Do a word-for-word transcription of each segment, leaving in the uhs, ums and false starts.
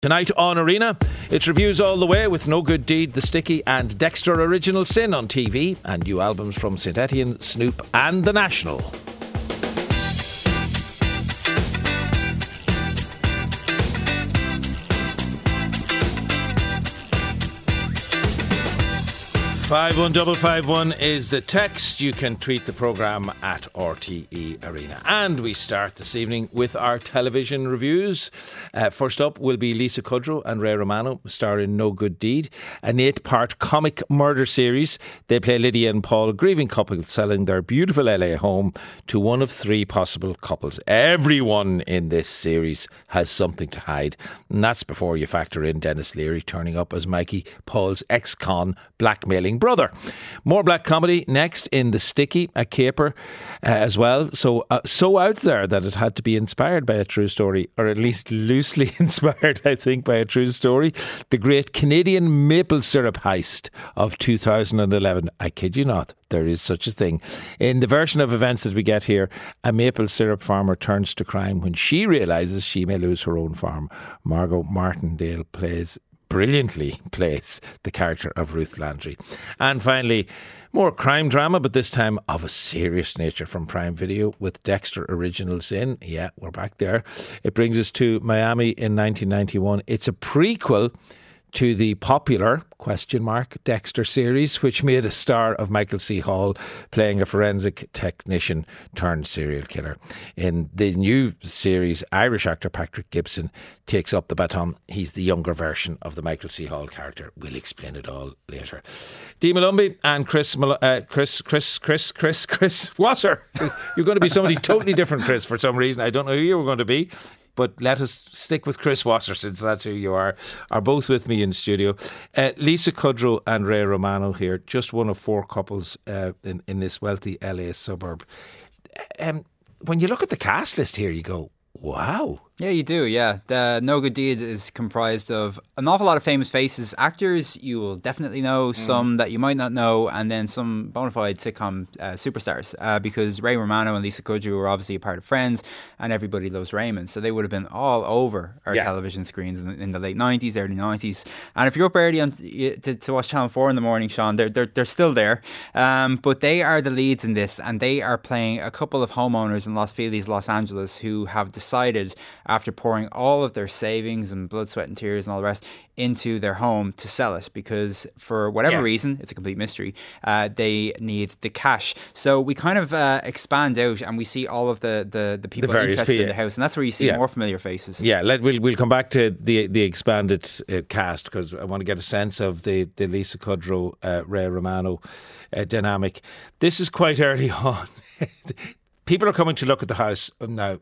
Tonight on Arena, it's reviews all the way with No Good Deed, The Sticky and Dexter Original Sin on T V, and new albums from Saint Etienne, Snoop and The National. five one five five one is the text. You can tweet the programme at R T E Arena. And we start this evening with our television reviews. Uh, first up will be Lisa Kudrow and Ray Romano star in No Good Deed, an eight-part comic murder series. They play Lydia and Paul, a grieving couple selling their beautiful L A home to one of three possible couples. Everyone in this series has something to hide, and that's before you factor in Dennis Leary turning up as Mikey, Paul's ex-con blackmailing brother. More black comedy next in The Sticky, a caper uh, as well. So uh, so out there that it had to be inspired by a true story, or at least loosely inspired, I think, by a true story. The great Canadian maple syrup heist of two thousand eleven. I kid you not, there is such a thing. In the version of events that we get here, a maple syrup farmer turns to crime when she realises she may lose her own farm. Margot Martindale plays brilliantly plays the character of Ruth Landry. And finally, more crime drama, but this time of a serious nature from Prime Video with Dexter Original Sin. Yeah, we're back there. It brings us to Miami in nineteen ninety-one. It's a prequel to the popular question mark Dexter series, which made a star of Michael C. Hall playing a forensic technician turned serial killer. In the new series, Irish actor Patrick Gibson takes up the baton. He's the younger version of the Michael C. Hall character. We'll explain it all later. Dee Malumbi and Chris Mal- uh, Chris Chris Chris Chris Chris Wasser. You're going to be somebody totally different, Chris, for some reason. I don't know who you were going to be, but let us stick with Chris Wasser since that's who you are, are both with me in studio. Uh, Lisa Kudrow and Ray Romano here, just one of four couples uh, in, in this wealthy L A suburb. Um, when you look at the cast list here, you go, wow. Yeah, you do, yeah. The No Good Deed is comprised of an awful lot of famous faces. Actors you will definitely know, mm. some that you might not know, and then some bona fide sitcom uh, superstars. Uh, because Ray Romano and Lisa Kudrow were obviously a part of Friends, and Everybody Loves Raymond. So they would have been all over our yeah. television screens in, in the late nineties, early nineties. And if you're up early on to, to watch Channel four in the morning, Sean, they're, they're, they're still there. Um, but they are the leads in this, and they are playing a couple of homeowners in Los Feliz, Los Angeles, who have decided, after pouring all of their savings and blood, sweat and tears and all the rest into their home, to sell it because for whatever yeah. reason, it's a complete mystery, uh, they need the cash. So we kind of uh, expand out and we see all of the, the, the people the interested people. in the house, and that's where you see yeah. more familiar faces. Yeah, let, we'll, we'll come back to the the expanded uh, cast because I want to get a sense of the, the Lisa Kudrow, uh, Ray Romano uh, dynamic. This is quite early on. People are coming to look at the house now.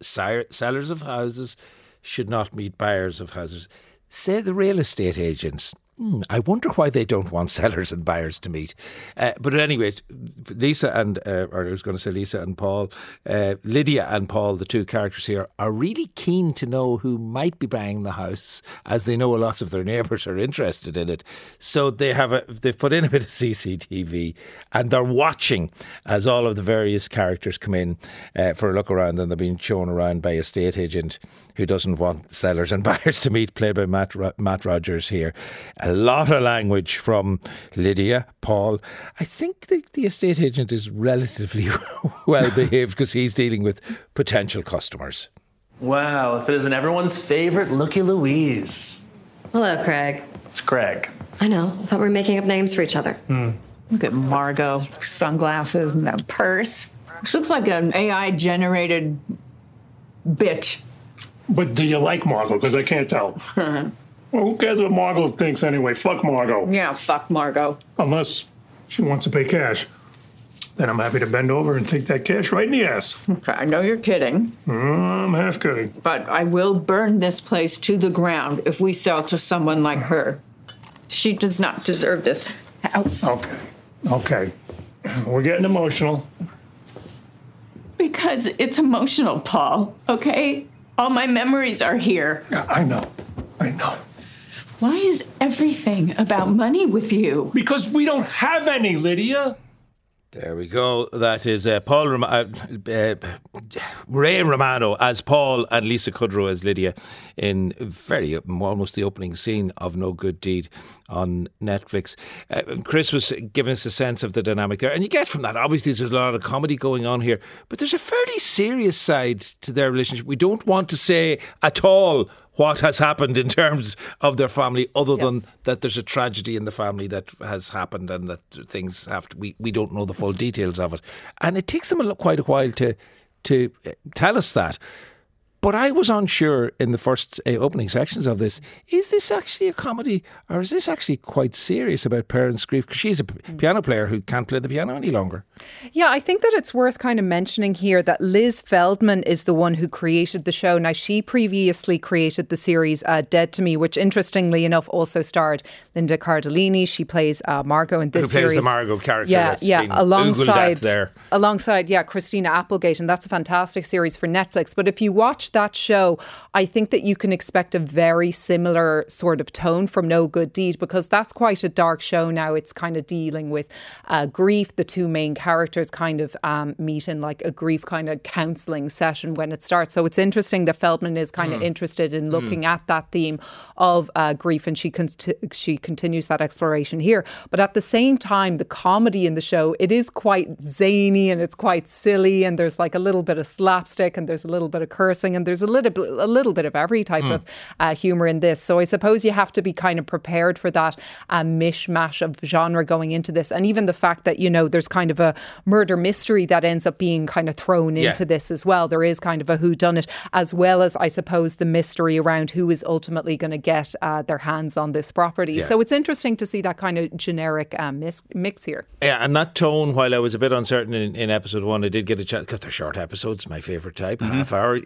Sellers of houses should not meet buyers of houses. Say the real estate agents. Hmm, I wonder why they don't want sellers and buyers to meet. Uh, but anyway, Lisa and, uh, or I was going to say Lisa and Paul, uh, Lydia and Paul, the two characters here, are really keen to know who might be buying the house, as they know a lot of their neighbours are interested in it. So they have a, they've put in a bit of C C T V and they're watching as all of the various characters come in uh, for a look around, and they're being shown around by a estate agent who doesn't want sellers and buyers to meet, played by Matt, Matt Rogers here. A lot of language from Lydia, Paul. I think the, the estate agent is relatively well behaved because he's dealing with potential customers. Wow, if it isn't everyone's favourite Looky Louise. Hello, Craig. It's Craig. I know. I thought we were making up names for each other. Hmm. Look at Margot, sunglasses and that purse. She looks like an A I-generated bitch. But do you like Margot? Because I can't tell. Uh-huh. Well, who cares what Margot thinks anyway? Fuck Margot. Yeah, fuck Margot. Unless she wants to pay cash. Then I'm happy to bend over and take that cash right in the ass. Okay, I know you're kidding. Mm, I'm half kidding. But I will burn this place to the ground if we sell to someone like her. She does not deserve this house. Okay. Okay. We're getting emotional. Because it's emotional, Paul, okay? All my memories are here. Yeah, I know. I know. Why is everything about money with you? Because we don't have any, Lydia. There we go. That is uh, Paul Rom- uh, uh, Ray Romano as Paul and Lisa Kudrow as Lydia in very almost the opening scene of No Good Deed on Netflix. Uh, Chris was giving us a sense of the dynamic there, and you get from that obviously there's a lot of comedy going on here, but there's a fairly serious side to their relationship. We don't want to say at all what has happened in terms of their family, other yes. than that there's a tragedy in the family that has happened and that things have to, we, we don't know the full details of it. And it takes them a, quite a while to to tell us that. But I was unsure in the first uh, opening sections of this, is this actually a comedy or is this actually quite serious about parents' grief? Because she's a p- piano player who can't play the piano any longer. Yeah, I think that it's worth kind of mentioning here that Liz Feldman is the one who created the show. Now, she previously created the series uh, Dead to Me, which interestingly enough also starred Linda Cardellini. She plays uh, Margot in this who plays series. the Margot character. Yeah, that's yeah, been alongside, there. alongside, yeah, Christina Applegate. And that's a fantastic series for Netflix. But if you watch that show, I think that you can expect a very similar sort of tone from No Good Deed, because that's quite a dark show now. It's kind of dealing with uh, grief. The two main characters kind of um, meet in like a grief kind of counselling session when it starts. So it's interesting that Feldman is kind mm. of interested in looking mm. at that theme of uh, grief, and she con- she continues that exploration here. But at the same time, the comedy in the show, it is quite zany and it's quite silly, and there's like a little bit of slapstick and there's a little bit of cursing and there's a little bit a little bit of every type mm. of uh, humour in this. So I suppose you have to be kind of prepared for that uh, mishmash of genre going into this. And even the fact that, you know, there's kind of a murder mystery that ends up being kind of thrown yeah. into this as well. There is kind of a whodunit, as well as, I suppose, the mystery around who is ultimately going to get uh, their hands on this property. Yeah. So it's interesting to see that kind of generic uh, mis- mix here. Yeah, and that tone, while I was a bit uncertain in, in episode one, I did get a chance, because they're short episodes, my favourite type, mm-hmm. half hour.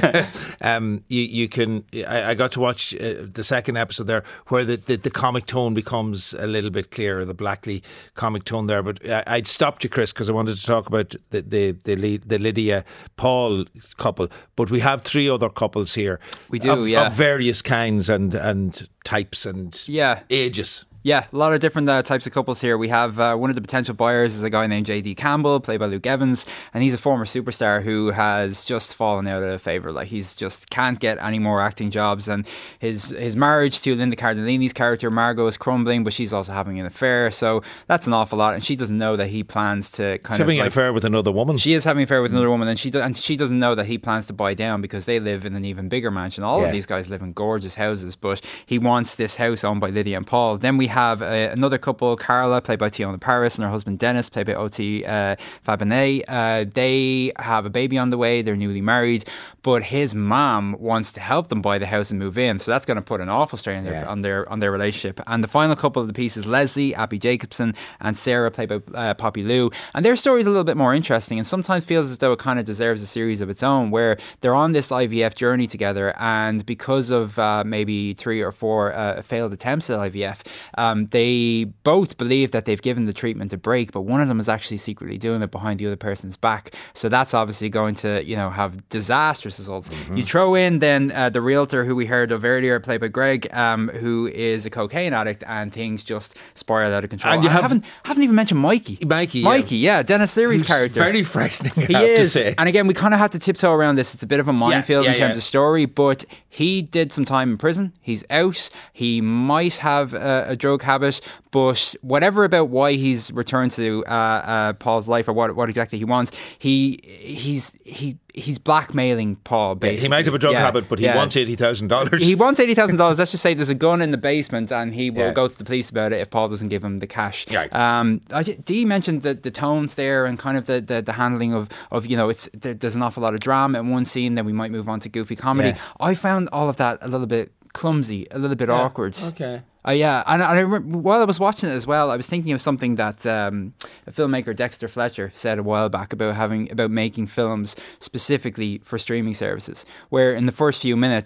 um, you, you can, I, I got to watch uh, the second episode there where the, the, the comic tone becomes a little bit clearer, the Blackley comic tone there. But I, I'd stopped you, Chris, because I wanted to talk about the the, the, lead, the Lydia Paul couple. But we have three other couples here. We do, of, yeah. Of various kinds and, and types and yeah. ages. Yeah, a lot of different uh, types of couples here. We have uh, one of the potential buyers is a guy named J D Campbell, played by Luke Evans, and he's a former superstar who has just fallen out of favour. Like, he's just can't get any more acting jobs, and his his marriage to Linda Cardellini's character Margot is crumbling, but she's also having an affair. So that's an awful lot, and she doesn't know that he plans to kind she's of having like, an affair with another woman. She is having an affair with another woman, and she do, and she doesn't know that he plans to buy down because they live in an even bigger mansion. All yeah. of these guys live in gorgeous houses, but he wants this house owned by Lydia and Paul. Then we have uh, another couple, Carla, played by Tiona Paris, and her husband Dennis, played by Oti uh, Fabinet. Uh, they have a baby on the way. They're newly married, but his mom wants to help them buy the house and move in. So that's going to put an awful strain yeah. on their on their relationship. And the final couple of the piece is Leslie, Abby Jacobson, and Sarah, played by uh, Poppy Lou. And their story is a little bit more interesting, and sometimes feels as though it kind of deserves a series of its own, where they're on this I V F journey together, and because of uh, maybe three or four uh, failed attempts at I V F, um, they both believe that they've given the treatment a break, but one of them is actually secretly doing it behind the other person's back. So that's obviously going to, you know, have disastrous results. Mm-hmm. You throw in then uh, the realtor who we heard of earlier, played by Greg, um, who is a cocaine addict, and things just spiral out of control. And you I have, haven't haven't even mentioned Mikey. Mikey, Mikey, yeah, yeah Dennis Leary's Who's character. Very frightening. He I have is, to say. And again, we kind of have to tiptoe around this. It's a bit of a minefield yeah, yeah, in terms yeah. of story, but he did some time in prison. He's out. He might have a, a drug habit, but whatever about why he's returned to uh, uh, Paul's life, or what what exactly he wants, he he's he he's blackmailing Paul. Basically, he might have a drug yeah, habit, but he yeah. wants eighty thousand dollars. He wants eighty thousand dollars. Let's just say there's a gun in the basement, and he will yeah. go to the police about it if Paul doesn't give him the cash. Right. Um, Dee mentioned the, the tones there, and kind of the, the, the handling of, of you know, it's there, there's an awful lot of drama in one scene. Then we might move on to goofy comedy. Yeah. I found all of that a little bit clumsy, a little bit yeah. awkward. Okay. Uh, yeah, and, and I remember, while I was watching it as well, I was thinking of something that um, a filmmaker, Dexter Fletcher, said a while back about having about making films specifically for streaming services, where in the first few minutes,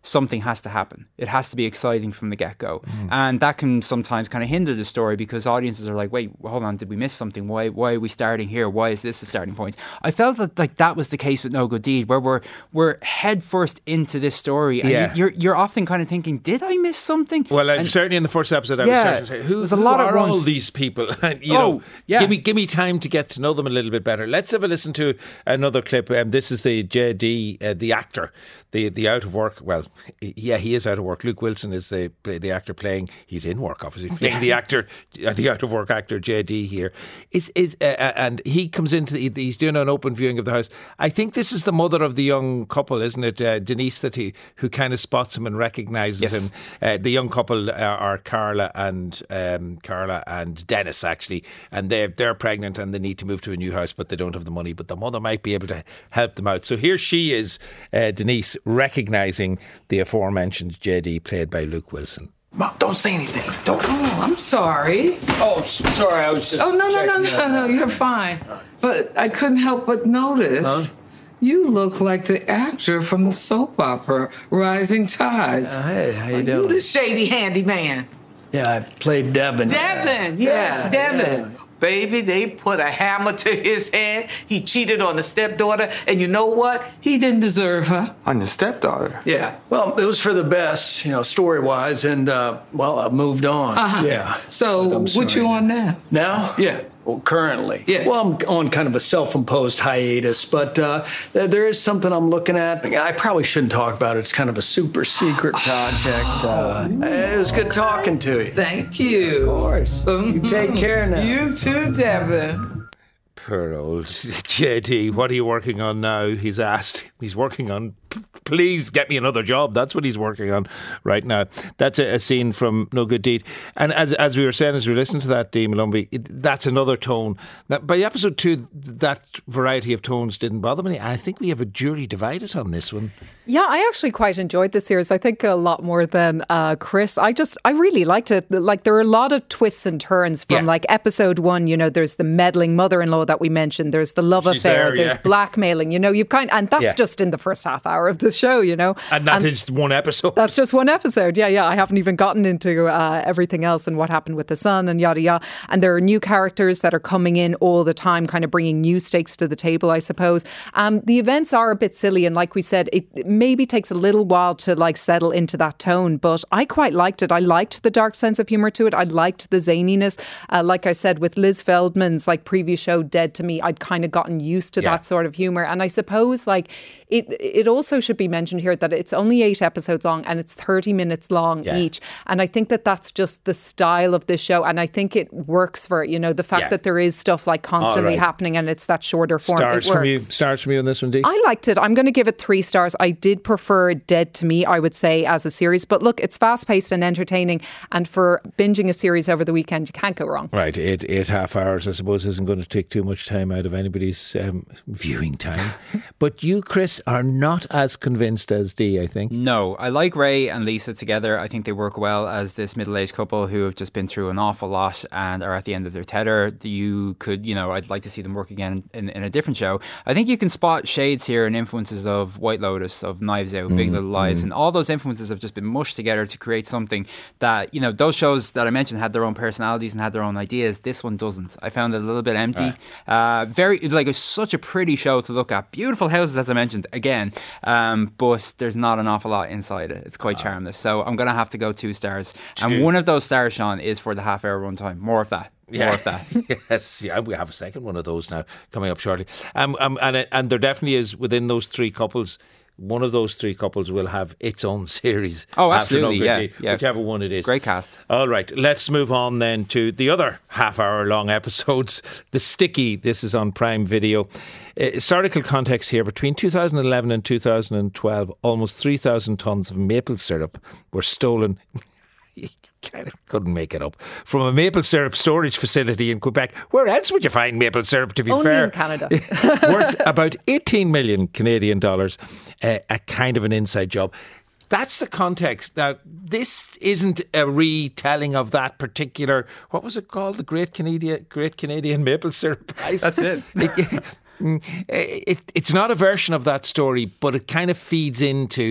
something has to happen. It has to be exciting from the get-go. Mm. And that can sometimes kind of hinder the story because audiences are like, wait, hold on, did we miss something? Why why are we starting here? Why is this the starting point? I felt that like that was the case with No Good Deed, where we're we're head first into this story and yeah. you're you're often kind of thinking, did I miss something? Well, and, certainly in the first episode I yeah, was starting to say, who, there's a who lot are of all these people? you oh, know, yeah. give me give me time to get to know them a little bit better. Let's have a listen to another clip. Um, this is the J D, uh, the actor, the the out of work. Well, yeah, he is out of work. Luke Wilson is the the actor playing. He's in work, obviously, playing the actor, uh, the out of work actor J D here. Is is uh, and he comes into the, he's doing an open viewing of the house. I think this is the mother of the young couple, isn't it, uh, Denise? That he who kind of spots him and recognises yes. him. Uh, the young couple are, are Carla and um, Carla and Dennis actually, and they they're pregnant and they need to move to a new house, but they don't have the money. But the mother might be able to help them out. So here she is, uh, Denise, recognising the aforementioned J D, played by Luke Wilson. Mom, don't say anything. Don't. Oh, I'm sorry. Oh, sorry. I was just. Oh no no no no no. You're fine. But I couldn't help but notice. Huh? You look like the actor from the soap opera Rising Tides. Uh, hey, how you doing? You the shady handyman. Yeah, I played Devin. Devin, yes, yeah, Devin. Yeah. Baby, they put a hammer to his head. He cheated on the stepdaughter, and you know what? He didn't deserve her. On the stepdaughter? Yeah. Well, it was for the best, you know, story-wise, and, uh, well, I moved on. Uh-huh. Yeah. So, what you on now? Now? Yeah. Well, currently. Yes. Well, I'm on kind of a self-imposed hiatus, but uh, there is something I'm looking at. I probably shouldn't talk about it. It's kind of a super secret project. Uh, it was good talking to you. Thank you. Of course. You take care now. You too, Devin. Poor old J D. What are you working on now? He's asked. He's working on, please get me another job. That's what he's working on right now. That's a, a scene from No Good Deed. And as as we were saying, as we listened to that, Dee Malumbi, it, that's another tone. Now, by episode two, that variety of tones didn't bother me. I think we have a jury divided on this one. Yeah, I actually quite enjoyed this series. I think a lot more than uh, Chris. I just, I really liked it. Like, there are a lot of twists and turns from yeah. like episode one. You know, there's the meddling mother-in-law that we mentioned. There's the love She's affair. there, there's yeah. blackmailing. You know, you've kind, and that's yeah. just in the first half hour of the show. You know, and that and is one episode. That's just one episode. Yeah, yeah. I haven't even gotten into uh, everything else and what happened with the son and yada yada. And there are new characters that are coming in all the time, kind of bringing new stakes to the table, I suppose. Um, the events are a bit silly, and like we said, it maybe takes a little while to like settle into that tone, but I quite liked it. I liked the dark sense of humour to it. I liked the zaniness. Uh, like I said, with Liz Feldman's like previous show Dead to Me, I'd kind of gotten used to yeah. that sort of humour. And I suppose like it it also should be mentioned here that it's only eight episodes long and it's thirty minutes long yeah. each. And I think that that's just the style of this show. And I think it works for it. You know, the fact yeah. that there is stuff like constantly right. happening and it's that shorter form. Stars it works. from you, stars from you on this one, Dee? I liked it. I'm going to give it three stars. I did prefer Dead to Me, I would say, as a series. But look, it's fast-paced and entertaining. And for binging a series over the weekend, you can't go wrong. Right. Eight, eight half hours, I suppose, isn't going to take too much time out of anybody's um, viewing time. But you, Chris, are not as convinced as Dee, I think. No. I like Ray and Lisa together. I think they work well as this middle-aged couple who have just been through an awful lot and are at the end of their tether. You could, you know, I'd like to see them work again in, in a different show. I think you can spot shades here and influences of White Lotus, of Knives Out, mm, Big Little Lies, mm. and all those influences have just been mushed together to create something that, you know, those shows that I mentioned had their own personalities and had their own ideas. This one doesn't. I found it a little bit empty. Right. Uh, very, like, it's such a pretty show to look at. Beautiful houses, as I mentioned, again, um, but there's not an awful lot inside it. It's quite uh, charmless. So I'm going to have to go two stars. Two. And one of those stars, Sean, is for the half hour runtime. More of that. Yeah. More of that. Yes, yeah, we have a second one of those now coming up shortly. Um, um, and and there definitely is within those three couples. One of those three couples will have its own series. Oh, absolutely, yeah, Day, yeah. Whichever one it is. Great cast. All right, let's move on then to the other half-hour-long episodes. The Sticky, this is on Prime Video. Uh, historical context here, between two thousand eleven and two thousand twelve, almost three thousand tonnes of maple syrup were stolen... kind of couldn't make it up, from a maple syrup storage facility in Quebec. Where else would you find maple syrup, to be Only fair? in Canada. Worth about eighteen million Canadian dollars. Uh, a kind of an inside job. That's the context. Now, this isn't a retelling of that particular, what was it called? The Great Canadian Great Canadian Maple Syrup Prize. That's it. it, it it's not a version of that story, but it kind of feeds into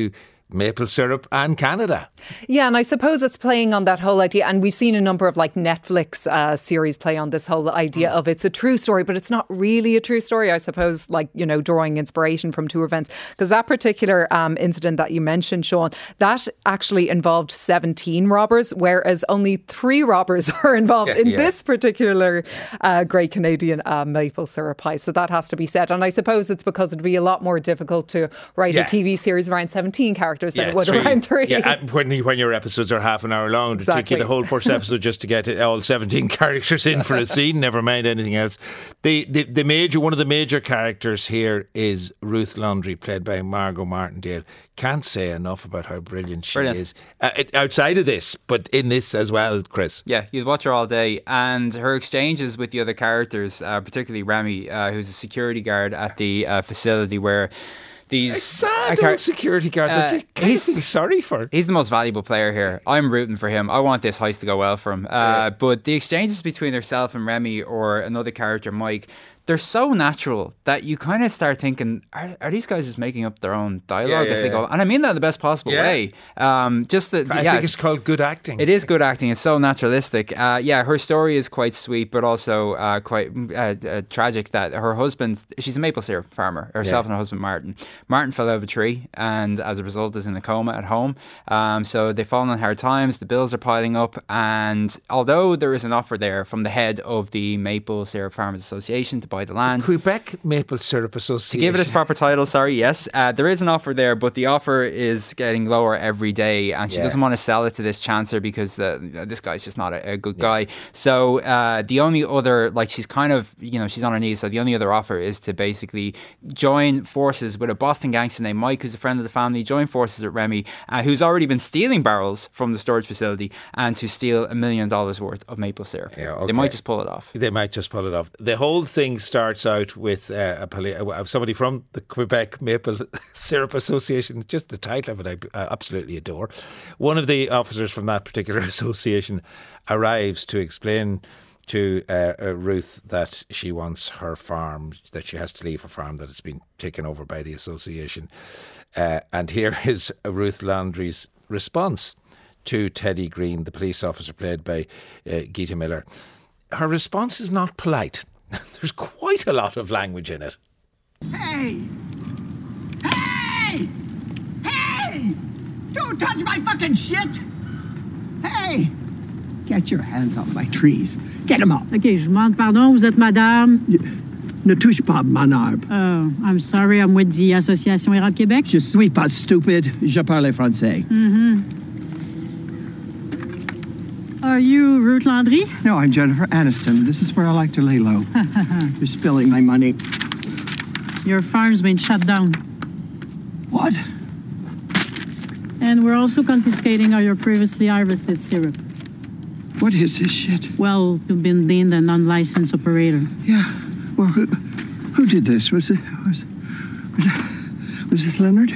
maple syrup and Canada. Yeah, and I suppose it's playing on that whole idea, and we've seen a number of like Netflix uh, series play on this whole idea of it's a true story, but it's not really a true story, I suppose, like, you know, drawing inspiration from two events. Because that particular um, incident that you mentioned, Sean, that actually involved seventeen robbers, whereas only three robbers are involved yeah, in yeah. this particular uh, Great Canadian uh, Maple Syrup Pie. So that has to be said. And I suppose it's because it'd be a lot more difficult to write Yeah. a T V series around seventeen characters than Yeah, it would three. around three. Yeah, and when, when your episodes are half an hour long, to take Exactly. you the whole first episode just to get all seventeen characters in for a scene, never mind anything else. The, the the major one of the major characters here is Ruth Laundrie, played by Margot Martindale. Can't say enough about how brilliant she Brilliant. is. Uh, it- outside of this, but in this as well, Chris. Yeah, you'd watch her all day. And her exchanges with the other characters, uh, particularly Remy, uh, who's a security guard at the uh, facility where these... Sad uh, car- old security guard that uh, you can't he's- feel sorry for. He's the most valuable player here. I'm rooting for him. I want this heist to go well for him. Uh, Yeah. But the exchanges between herself and Remy or another character, Mike, they're so natural that you kind of start thinking, are, are these guys just making up their own dialogue Yeah, as they yeah, go? yeah. And I mean that in the best possible Yeah. way. Um, just that, I yeah, think it's called good acting. it is good acting. It's so naturalistic. Uh, yeah, her story is quite sweet, but also uh, quite uh, uh, tragic that her husband, she's a maple syrup farmer, herself Yeah. and her husband, Martin. Martin fell out of a tree and as a result is in a coma at home. Um, so they've fallen on hard times. The bills are piling up. And although there is an offer there from the head of the Maple Syrup Farmers Association to buy the land, Quebec Maple Syrup Association. to give it its proper title, sorry, yes. Uh, there is an offer there, but the offer is getting lower every day, and she Yeah. doesn't want to sell it to this chancer because uh, this guy's just not a, a good guy. So uh, the only other, like, she's kind of, you know, she's on her knees, so the only other offer is to basically join forces with a Boston gangster named Mike, who's a friend of the family, join forces with Remy, uh, who's already been stealing barrels from the storage facility, and to steal a million dollars worth of maple syrup. Yeah, okay. They might just pull it off. They might just pull it off. The whole thing starts out with uh, a poli- uh, somebody from the Quebec Maple Syrup Association. Just the title of it, I uh, absolutely adore. One of the officers from that particular association arrives to explain to uh, uh, Ruth that she wants her farm, that she has to leave her farm, that it's been taken over by the association. Uh, and here is Ruth Laundrie's response to Teddy Green, the police officer played by uh, Geeta Miller. Her response is not polite. There's quite a lot of language in it. Hey! Hey! Hey! Don't touch my fucking shit! Hey! Get your hands off my trees. Get them off. OK, je demande pardon, vous êtes madame? Ne touche pas mon arbre. Oh, I'm sorry, I'm with the Association Érable Québec. Je suis pas stupid. Je parle français. Mm-hmm. Are you Ruth Laundrie? No, I'm Jennifer Aniston. This is where I like to lay low. You're spilling my money. Your farm's been shut down. What? And we're also confiscating all your previously harvested syrup. What is this shit? Well, you've been deemed an unlicensed operator. Yeah. Well, who, who did this? Was it was was, it, was this Leonard?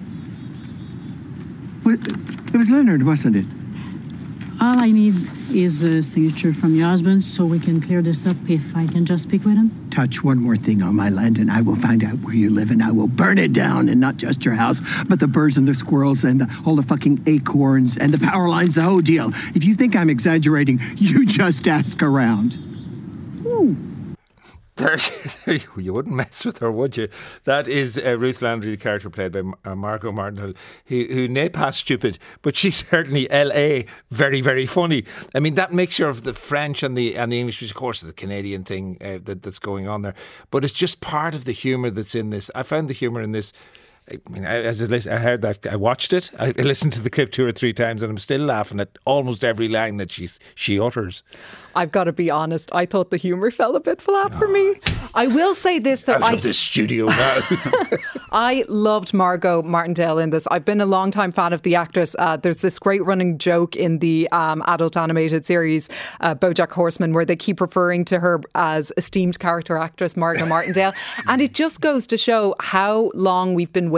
What, it was Leonard, wasn't it? All I need is a signature from your husband so we can clear this up if I can just speak with him. Touch one more thing on my land and I will find out where you live and I will burn it down, and not just your house, but the birds and the squirrels and the, all the fucking acorns and the power lines, the whole deal. If you think I'm exaggerating, you just ask around. Ooh. There, you wouldn't mess with her, would you? That is uh, Ruth Laundrie, the character played by uh, Margot Martindale, who, who n'est pas stupid, but she's certainly L A very, very funny. I mean, that mixture of the French and the and the English, which of course is the Canadian thing uh, that, that's going on there, but it's just part of the humour that's in this. I found the humour in this. I mean, as I, listen, I heard that, I watched it, I listened to the clip two or three times, and I'm still laughing at almost every line that she she utters. I've got to be honest, I thought the humour fell a bit flat for me. I will say this though. Out I, of this studio now. I loved Margot Martindale in this. I've been a long time fan of the actress. Uh, there's this great running joke in the um, adult animated series uh, BoJack Horseman where they keep referring to her as esteemed character actress Margot Martindale. And it just goes to show how long we've been waiting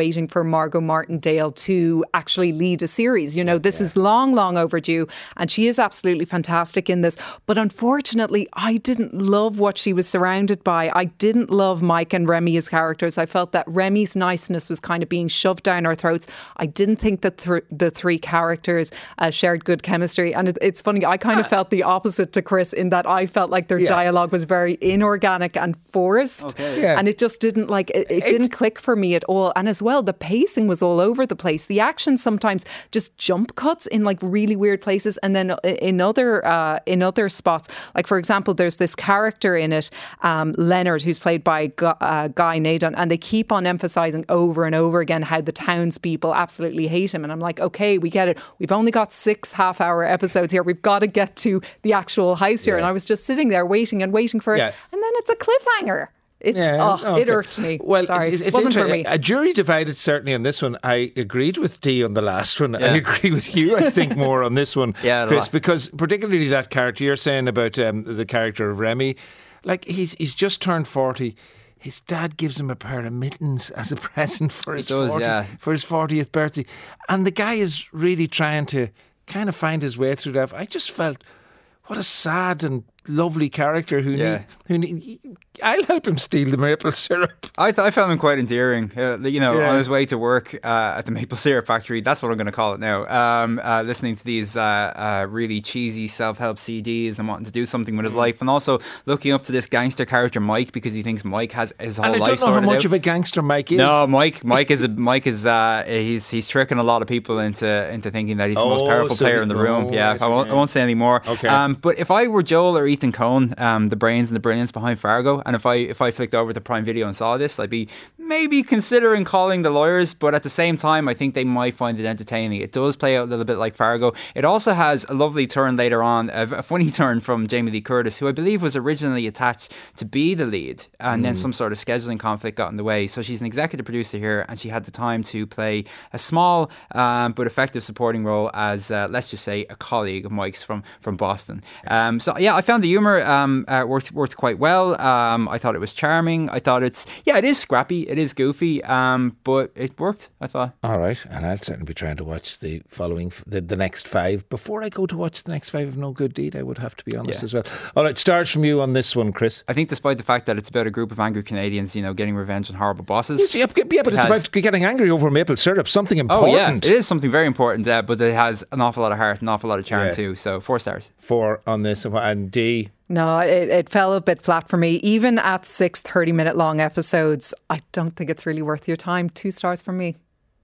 waiting for Margot Martindale to actually lead a series. You know, this yeah. is long, long overdue, and she is absolutely fantastic in this. But unfortunately, I didn't love what she was surrounded by. I didn't love Mike and Remy as characters. I felt that Remy's niceness was kind of being shoved down our throats. I didn't think that th- the three characters uh, shared good chemistry. And it, it's funny, I kind of felt the opposite to Chris in that I felt like their yeah. dialogue was very inorganic and forced. Okay. Yeah. And it just didn't like, it, it didn't click for me at all. And as well, the pacing was all over the place. The action sometimes just jump cuts in like really weird places. And then in other, uh, in other spots, like for example, there's this character in it, um, Leonard, who's played by Guy, uh, Guy Nadon, and they keep on emphasising over and over again how the townspeople absolutely hate him. And I'm like, okay, we get it. We've only got six half hour episodes here. We've got to get to the actual heist here. Yeah. And I was just sitting there waiting and waiting for it. Yeah. And then it's a cliffhanger. It's, yeah, oh, okay. It irked me. Well, Sorry, it's, it's it wasn't for me. A jury divided certainly on this one. I agreed with Dee on the last one. Yeah. I agree with you, I think, more on this one, yeah, Chris, because particularly that character you're saying about um, the character of Remy, like he's he's just turned forty. His dad gives him a pair of mittens as a present for his does, forty, yeah. for his fortieth birthday, and the guy is really trying to kind of find his way through that. I just felt, what a sad and lovely character who yeah. need, who need, I'll help him steal the maple syrup. I th- I found him quite endearing. Uh, you know, yeah. on his way to work uh, at the maple syrup factory. That's what I'm going to call it now. Um, uh, listening to these uh, uh, really cheesy self-help C Ds and wanting to do something with his life, and also looking up to this gangster character Mike because he thinks Mike has his whole life sorted out. And I don't know how much out. of a gangster Mike is. No, Mike. Mike is a Mike is uh, he's he's tricking a lot of people into into thinking that he's oh, the most powerful so player in the room. Oh, yeah, I won't, I won't say any more. Okay. Um, but if I were Joel or Ethan Coen, um, the brains and the brilliance behind Fargo, and if I if I flicked over to Prime Video and saw this, I'd be maybe considering calling the lawyers, but at the same time I think they might find it entertaining. It does play out a little bit like Fargo. It also has a lovely turn later on, a, a funny turn from Jamie Lee Curtis, who I believe was originally attached to be the lead, and mm. then some sort of scheduling conflict got in the way. So she's an executive producer here, and she had the time to play a small um, but effective supporting role as uh, let's just say a colleague of Mike's from from Boston. Um, so yeah, I found the humour um, uh, worked worked quite well. Um, I thought it was charming. I thought it's yeah, it is scrappy, it is goofy, um, but it worked, I thought. All right, and I'll certainly be trying to watch the following the, the next five before I go to watch the next five of No Good Deed. I would have to be honest yeah. as well. All right, stars from you on this one, Chris. I think despite the fact that it's about a group of angry Canadians, you know, getting revenge on horrible bosses. Yeah, yeah but it it's has, about getting angry over maple syrup, something important. Oh yeah, it is something very important, uh, but it has an awful lot of heart, an awful lot of charm yeah. too. So four stars. Four on this, and D. No, it, it fell a bit flat for me. Even at six thirty minute long episodes, I don't think it's really worth your time. Two stars from me.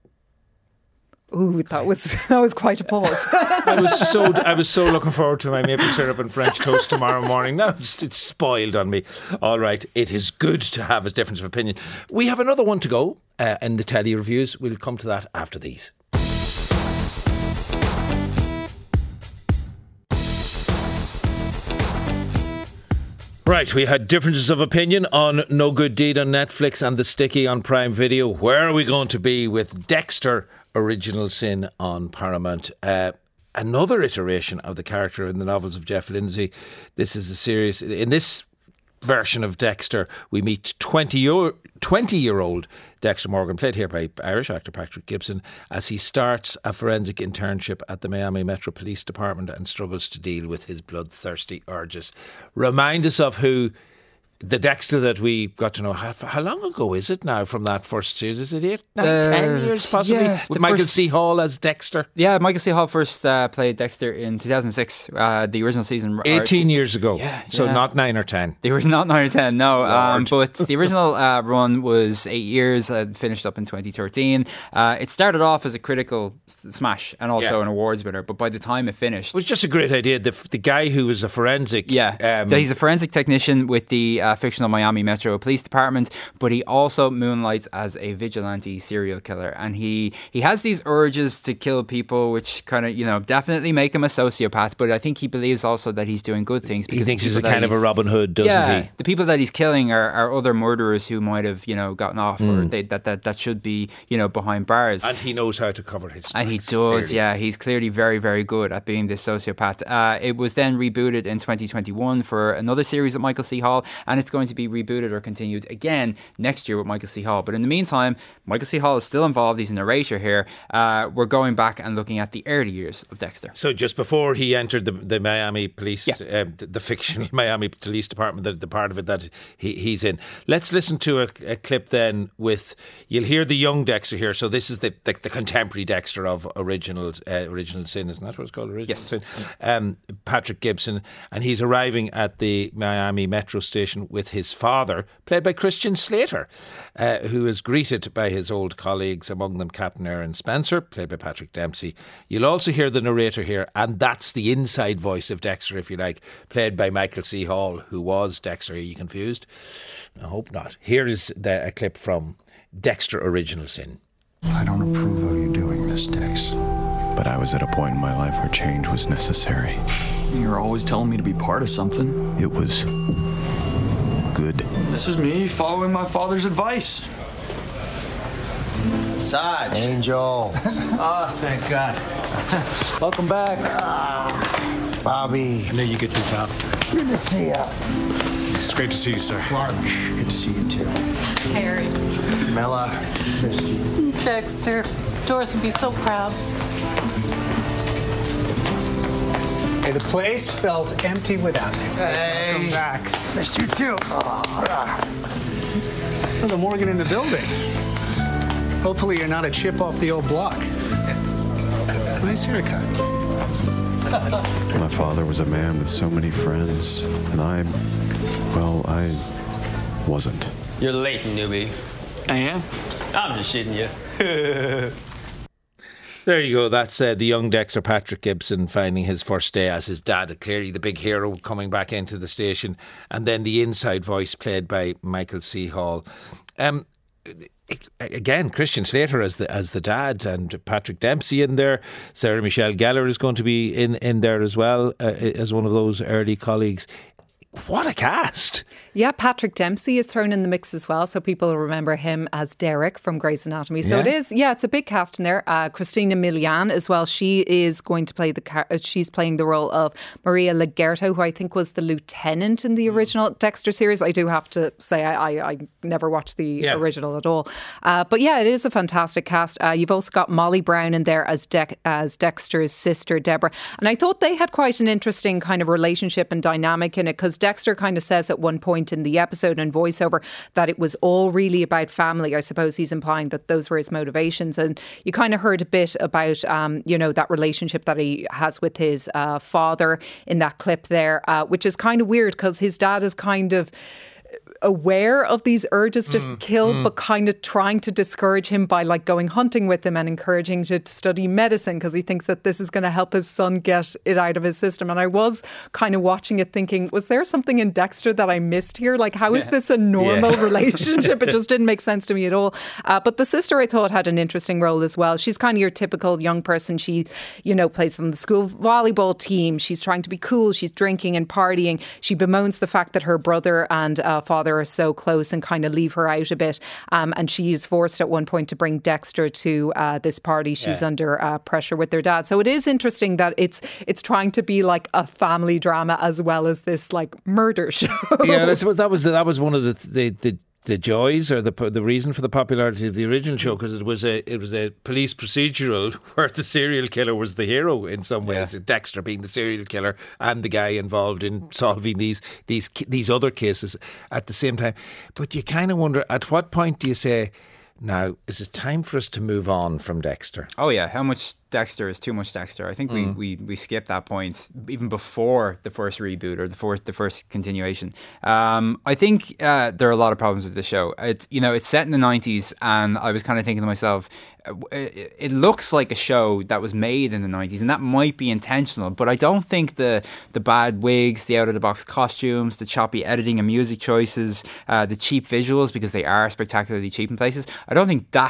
Ooh, that was that was quite a pause. I was so I was so looking forward to my maple syrup and French toast tomorrow morning. Now it's, it's spoiled on me. All right, it is good to have a difference of opinion. We have another one to go uh, in the telly reviews. We'll come to that after these. Right, we had differences of opinion on No Good Deed on Netflix and The Sticky on Prime Video. Where are we going to be with Dexter Original Sin on Paramount? Uh, another iteration of the character in the novels of Jeff Lindsay. This is a series. In this version of Dexter, we meet twenty-year-old Dexter Morgan, played here by Irish actor Patrick Gibson, as he starts a forensic internship at the Miami Metro Police Department and struggles to deal with his bloodthirsty urges. Remind us of who the Dexter that we got to know. How, how long ago is it now from that first series? Is it eight, nine, uh, ten years possibly? Yeah, with Michael first, C. Hall as Dexter? Yeah, Michael C. Hall first uh, played Dexter in two thousand six, uh, the original season. eighteen years ago. Yeah, so yeah. not nine or ten. They were not nine or ten, no. Um, but the original uh, run was eight years, uh, finished up in twenty thirteen. Uh, it started off as a critical smash and also yeah. an awards winner, but by the time it finished... It was just a great idea. The, the guy who was a forensic... Yeah, um, so he's a forensic technician with the uh, fictional Miami Metro Police Department, but he also moonlights as a vigilante serial killer, and he he has these urges to kill people, which kind of, you know, definitely make him a sociopath, but I think he believes also that he's doing good things. He thinks he's a kind of a Robin Hood, doesn't yeah, he? The people that he's killing are, are other murderers who might have, you know, gotten off, mm. or they, that, that that should be, you know, behind bars. And he knows how to cover his tracks. And he does, clearly. yeah. He's clearly very, very good at being this sociopath. Uh, it was then rebooted in twenty twenty-one for another series of Michael C. Hall, and and it's going to be rebooted or continued again next year with Michael C. Hall. But in the meantime, Michael C. Hall is still involved. He's a narrator here. Uh, we're going back and looking at the early years of Dexter. So just before he entered the, the Miami Police, yeah. uh, the, the fictional Miami Police Department, the, the part of it that he, he's in. Let's listen to a, a clip then with, you'll hear the young Dexter here. So this is the, the, the contemporary Dexter of original, uh, original Sin, isn't that what it's called? Original yes. Sin? Um, Patrick Gibson, and he's arriving at the Miami Metro station with his father, played by Christian Slater, uh, who is greeted by his old colleagues, among them Captain Aaron Spencer, played by Patrick Dempsey. You'll also hear the narrator here, and that's the inside voice of Dexter, if you like, played by Michael C. Hall, who was Dexter. Are you confused? I hope not. Here is the, a clip from Dexter Original Sin. I don't approve of you doing this, Dex. But I was at a point in my life where change was necessary. You're always telling me to be part of something. It was good. This is me following my father's advice. Sarge. Angel. Oh, thank God. Welcome back. Uh, Bobby. I know you get this out. Good to see you. It's great to see you, sir. Clark. Good to see you, too. Harry. Mela. Missed you. Dexter. Doris would be so proud. Hey, the place felt empty without you. Hey. Welcome back. Missed you, too. Oh, the Morgan in the building. Hopefully you're not a chip off the old block. Nice haircut. My father was a man with so many friends, and I, well, I wasn't. You're late, newbie. I am? I'm just shitting you. There you go. That's uh, the young Dexter, Patrick Gibson, finding his first day as his dad, clearly the big hero, coming back into the station. And then the inside voice played by Michael C. Hall. Um, again, Christian Slater as the as the dad, and Patrick Dempsey in there. Sarah Michelle Gellar is going to be in, in there as well, uh, as one of those early colleagues. What a cast! Yeah, Patrick Dempsey is thrown in the mix as well, so people remember him as Derek from Grey's Anatomy. So Yeah. it is, yeah, it's a big cast in there. Uh, Christina Milian as well. She is going to play the, car- she's playing the role of Maria Lagerto, who I think was the lieutenant in the original Dexter series. I do have to say, I, I, I never watched the Yeah. original at all. Uh, but yeah, it is a fantastic cast. Uh, you've also got Molly Brown in there as De- as Dexter's sister, Deborah. And I thought they had quite an interesting kind of relationship and dynamic in it, because Dexter kind of says at one point in the episode and voiceover that it was all really about family. I suppose he's implying that those were his motivations. And you kind of heard a bit about, um, you know, that relationship that he has with his uh, father in that clip there, uh, which is kind of weird because his dad is kind of aware of these urges to Mm, kill, mm. but kind of trying to discourage him by like going hunting with him and encouraging him to study medicine because he thinks that this is going to help his son get it out of his system. And I was kind of watching it thinking, was there something in Dexter that I missed here? Like, how is Yeah. this a normal Yeah. relationship? It just didn't make sense to me at all. Uh, but the sister, I thought, had an interesting role as well. She's kind of your typical young person. She, you know, plays on the school volleyball team. She's trying to be cool. She's drinking and partying. She bemoans the fact that her brother and uh, father are so close and kind of leave her out a bit. Um, and she is forced at one point to bring Dexter to uh, this party. She's Yeah. under uh, pressure with their dad. So it is interesting that it's it's trying to be like a family drama as well as this like murder show. Yeah, I suppose that was that was one of the the. the the joys or the the reason for the popularity of the original show, because it was a it was a police procedural where the serial killer was the hero in some ways, yeah. Dexter being the serial killer and the guy involved in solving these these these other cases at the same time. But you kind of wonder, at what point do you say, now is it time for us to move on from Dexter? Oh yeah, how much Dexter is too much Dexter. I think Mm. we, we, we skipped that point even before the first reboot or the first the first continuation. Um, I think uh, there are a lot of problems with the show. It you know it's set in the nineties, and I was kind of thinking to myself, it, it looks like a show that was made in the nineties, and that might be intentional. But I don't think the the bad wigs, the out of the box costumes, the choppy editing and music choices, uh, the cheap visuals, because they are spectacularly cheap in places, I don't think that's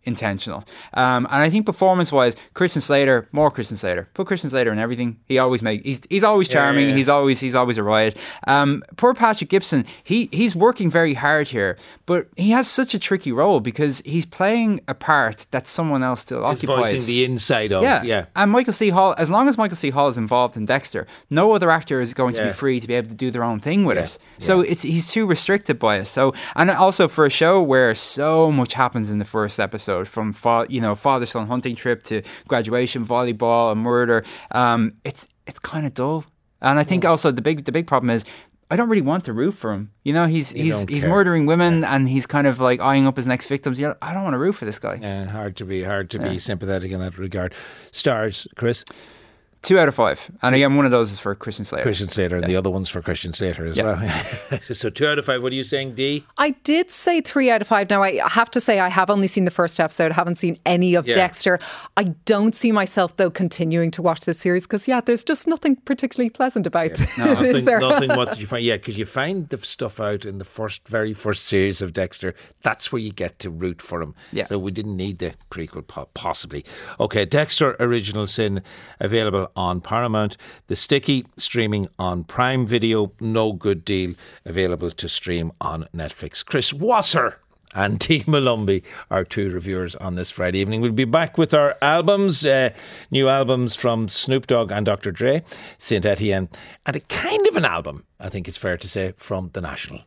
intentional. Um, and I think performance-wise, Christian Slater, more Christian Slater. Put Christian Slater in everything. He always make. He's he's always charming. Yeah, yeah, yeah. He's always he's always a riot. Um, poor Patrick Gibson. He he's working very hard here, but he has such a tricky role because he's playing a part that someone else still He's occupies. voicing the inside of. Yeah. yeah. And Michael C. Hall. As long as Michael C. Hall is involved in Dexter, no other actor is going to Yeah. be free to be able to do their own thing with Yeah. it. So it's he's too restricted by it. So and also for a show where so much happens in the first episode, from fa- you know father-son hunting trip to graduation, volleyball, and murder, um, it's it's kind of dull. And I think also the big the big problem is I don't really want to root for him. You know, he's You he's don't he's care. murdering women and he's kind of like eyeing up his next victims. You know, I don't want to root for this guy. Yeah, hard to be hard to Yeah. be sympathetic in that regard. Stars, Chris. Two out of five. And again, one of those is for Christian Slater. Christian Slater, and Yeah. the other one's for Christian Slater as Yeah. well. So two out of five. What are you saying, Dee? I did say three out of five. Now, I have to say, I have only seen the first episode. I haven't seen any of Yeah. Dexter. I don't see myself, though, continuing to watch this series because, yeah, there's just nothing particularly pleasant about it. No, Is nothing, there? nothing. What did you find? Yeah, because you find the stuff out in the first, very first series of Dexter. That's where you get to root for him. Yeah. So we didn't need the prequel, po- possibly. Okay, Dexter Original Sin available on Paramount. The Sticky streaming on Prime Video. No Good Deal available to stream on Netflix. Chris Wasser and Dee Malumbi are two reviewers on this Friday evening. We'll be back with our albums, uh, new albums from Snoop Dogg and Doctor Dre, Saint Etienne, and a kind of an album, I think it's fair to say, from The National.